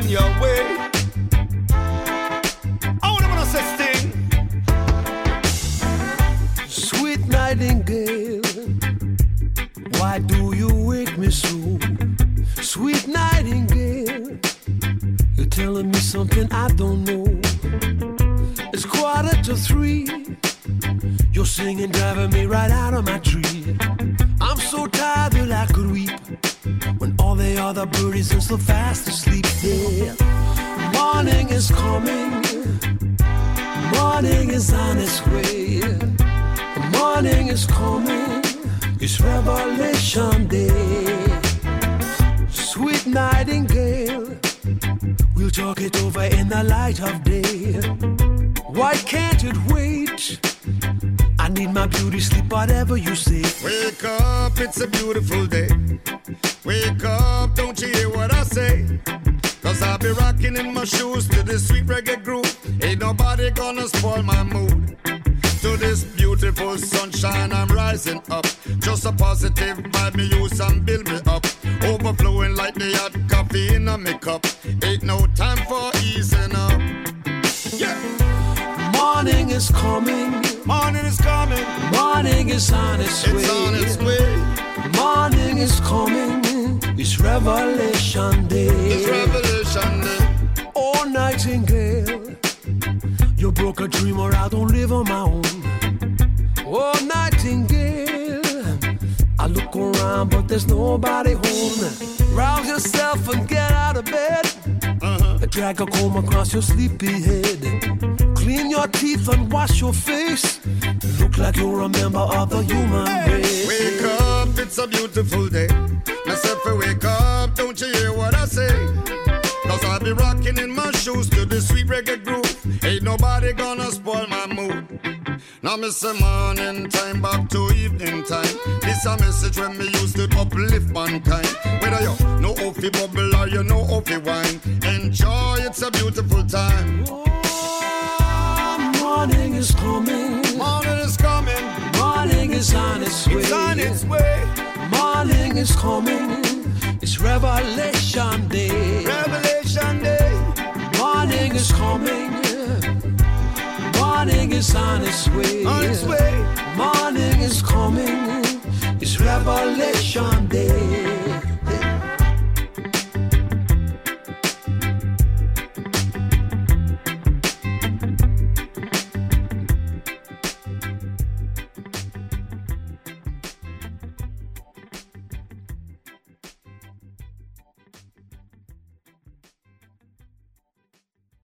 on your way. I wanna say Sting. Sweet nightingale, why do you wake me so? Sweet nightingale, you're telling me something I don't know. It's 2:45. You're singing, driving me right out of my tree. I'm so tired that I could weep when all the other birdies are so fast asleep. Yeah. Morning is coming. Morning is on its way. Morning is coming. It's Revelation Day. Sweet nightingale, we'll talk it over in the light of day. Why can't it wait? I need my beauty sleep, whatever you say. Wake up, it's a beautiful day. Wake up, don't you hear what I say? Cause I'll be rocking in my shoes to this sweet reggae groove. Ain't nobody gonna spoil my mood. To this beautiful sunshine, I'm rising up. Just a positive vibe, me use and build me up. Overflowing like the hot coffee in a me cup. Ain't no time for easing up. Yeah. Morning is coming. Morning is coming. Morning is on its way. It's on its way. Morning is coming. It's Revelation Day. It's Revelation Day. Oh, nightingale, you broke a dream or I don't live on my own. Oh, nightingale, I look around but there's nobody home. Rouse yourself and get out of bed. Drag a comb across your sleepy head. Clean your teeth and wash your face. Look like you're a member of the human race. Wake up, it's a beautiful day. Myself, wake up, don't you hear what I say? Cause I'll be rocking in my shoes to the sweet reggae groove. Ain't nobody gonna spoil my mood. Now me say morning time back to evening time. This a message when me used to uplift mankind. Whether you know how fi bubble or you know how fi wine, enjoy, it's a beautiful time. Oh, morning is coming. Morning is coming. Morning is on its way. It's on its way. Morning is coming. It's Revelation Day. Revelation Day. Morning is coming. Morning is on its way. On its way. Morning is coming. It's Revelation